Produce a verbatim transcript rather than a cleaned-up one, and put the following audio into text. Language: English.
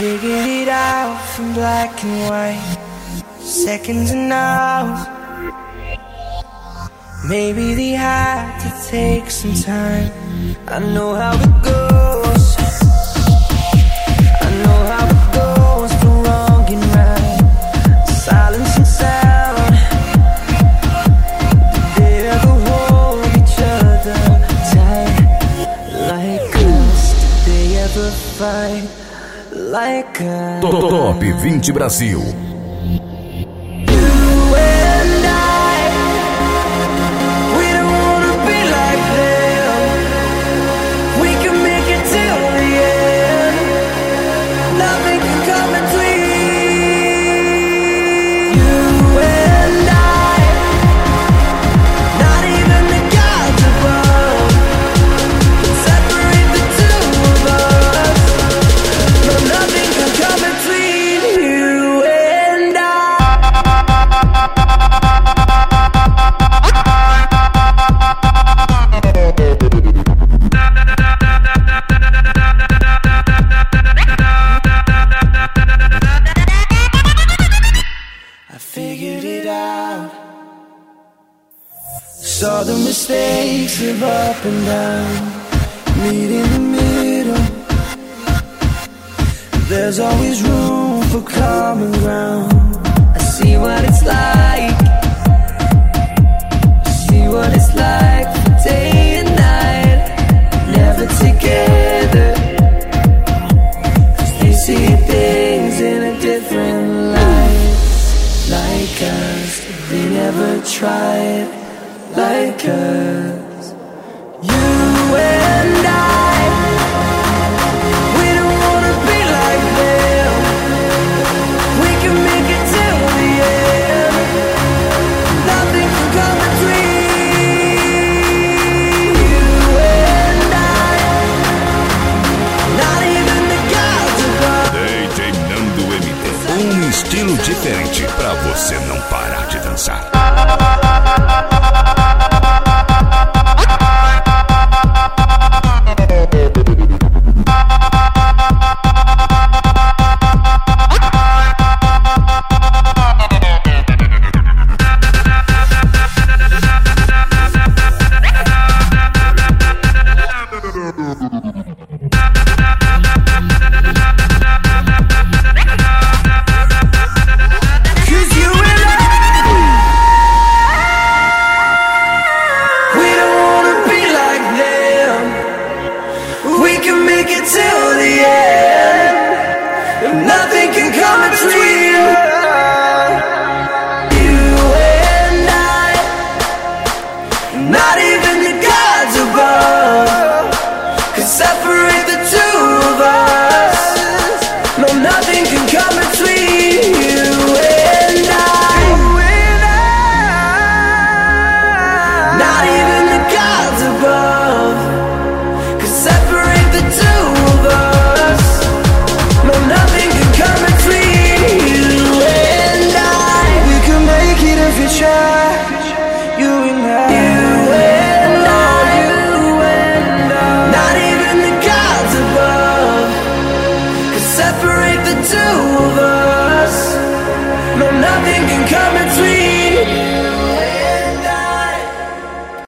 figured it out from black and white, seconds and hours. Maybe they had to take some time. I know how it goes. I know how it goes, the wrong and right, silence and sound. Did they ever hold each other tight like us? Did they ever fight like us? Top vinte Brasil. Saw the mistakes of up and down, meet in the middle. There's always room for common ground. I see what it's like, I see what it's like for day and night, never together. Cause they see things in a different light, like us, they never tried like us. You and I, we don't wanna be like them. We can make it till the end. Nothing can come between you and I. Not even the gods above. D J Nando M T, um estilo diferente pra você não parar de dançar. Till the end, nothing can come between.